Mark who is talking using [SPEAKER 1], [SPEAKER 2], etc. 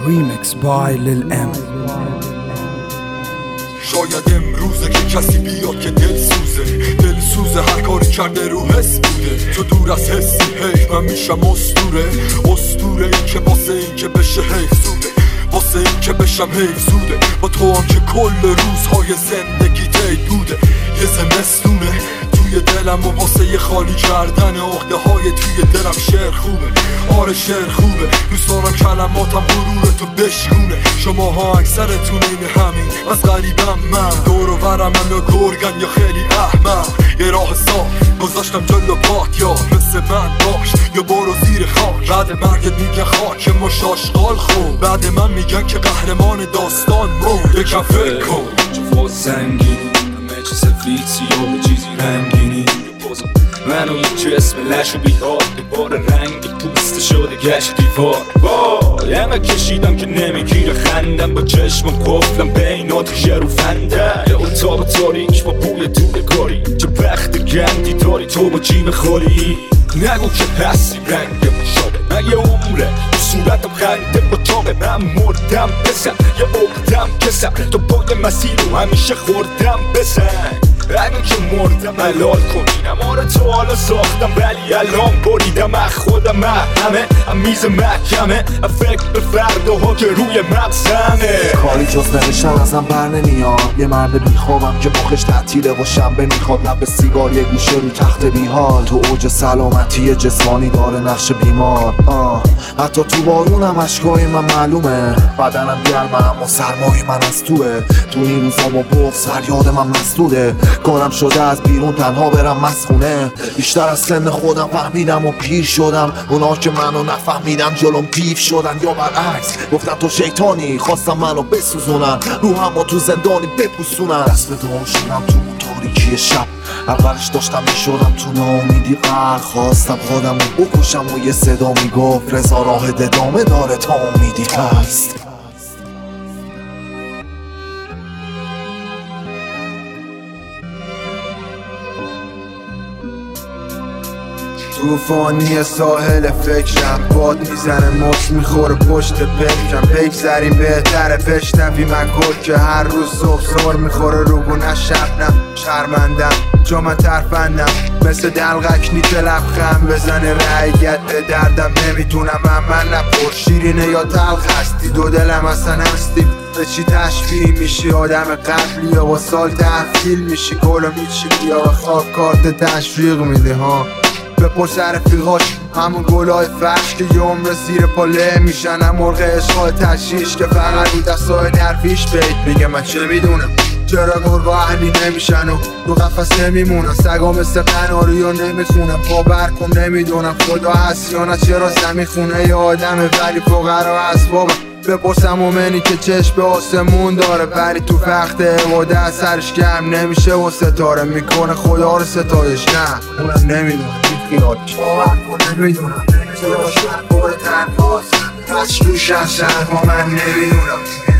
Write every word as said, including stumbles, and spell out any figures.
[SPEAKER 1] Remix by Lil M.
[SPEAKER 2] شاید امروزه که کسی بیاد که دل سوزه دل سوزه هر کاری کرده رو حس بوده. تو دور از حسی هی من میشم اسطوره اسطوره این که واسه این که بشه حیف زوده واسه این که بشم حیف زوده. با تو هم که کل روزهای زندگی تید بوده یه زمستونه توی دلم و واسه یه خالی کردن عقده های توی دلم. شعر خوبه آره شعر خوبه دوست دارم کلماتم غرور تو بشکونه. شماها اکثرتون این همین از غریبم من دور و برم هم یا گرگن یا خیلی احمق. یه راه صاف گذاشتم جلو پات یا مثل من باش یا برو زیر خاک. بعد مرگت میگن خاک مشاشقال خون بعد من میگن که قهرمان داستان مرد. یکم فکر کن
[SPEAKER 3] چه سنگینی همه چه سفید سیاه و چیزی رنگینی بازم منو یه جسم لش و بیهاد دوباره رنگ پوست شده گشت دیوار. وای همه کشیدم که نمیگیره خندم با چشمم قفلم بینات یه رو فنده یه اتاق تاریک با بوی دوده کاری. چه وقت گندی داری تو با جیب خوری نگو که هستی رنگ مشابه من یه عمره تو صورتم خنده با تابه من مردم بزن یه عقدم کسم تو با یه مسیر رو همیشه خوردم بزن. اگه که مردم حلال کنینم آره تو حالا ساختم ولی الان بریدم از خودم همه هم میز محکمه فکر به فرداها که روی مغزمه.
[SPEAKER 4] کاری جز نوشتن ازم بر نمیاد یه مرد بیخوابم که مخش تعطیله و شنبه میخواد لب سیگار یه گوشه رو تخت بیحال. تو اوج سلامتی جسمانی داره نقش بیمار آه. حتی تو بارونم اشکای من معلومه بدنم گرمه اما سرمای من از توه. تو این روزا با بغض فریاد من مسدوده کارم شده از بیرون تنها برم مسخونه. بیشتر از سن خودم فهمیدم و پیر شدم اونا که منو نفهمیدم جلوم پیف شدن یا برعکس گفتن تو شیطانی خواستم منو بسوزونن روحم و تو زندانی بپوسونن. دست به دعا شدم تو اون تاریکی شب اولش داشتم میشدم تو ناامیدی غرق خواستم خودم رو بکشم و یه صدا میگفت رضا راه ادامه داره تا امیدی هست.
[SPEAKER 5] توفانی ساحل فکرم باد میزنه مص میخوره پشت پکرم بگذریم بهتره بشنوی من گل که هر روز صبح سر میخوره روگونه شبنم شرمندم چون من ترفندم مثل دلغکنی که لبخند بزنه رعیت به دردم نمیتونم من من نپر شیرینه یا تلخ هستی دو دلم اصلا هستی به چی تشبیه میشی آدم قبلی یا با سال تحویل میشی گلو میچی یا به خواب کارت تشویق میده ها. بپرس رفیقاش همون گلای فرش که یه عمر زیر پاله میشن هم مرغ عشقای تشیش که فقط رو دستای درویش بیت میگه من چه میدونم چرا گرگا اهلی نمیشن و رو قفص نمیمونن سگا مثل قناری ها نمیخونن باور کن نمیدونم خدا هست یا نه چرا زمین خونه یه آدمه ولی فقرا اسبابم. بپرسم مومنی که چشم به آسمون داره ولی تو وقت عباده سرش گرم نمیشه و ستاره میکنه خدا رو ستایش نه اونم نمیدونم بیخیالش باور کن نمیدونم چرا شب بار تنهاست پس روش از شهر با من نمیدونم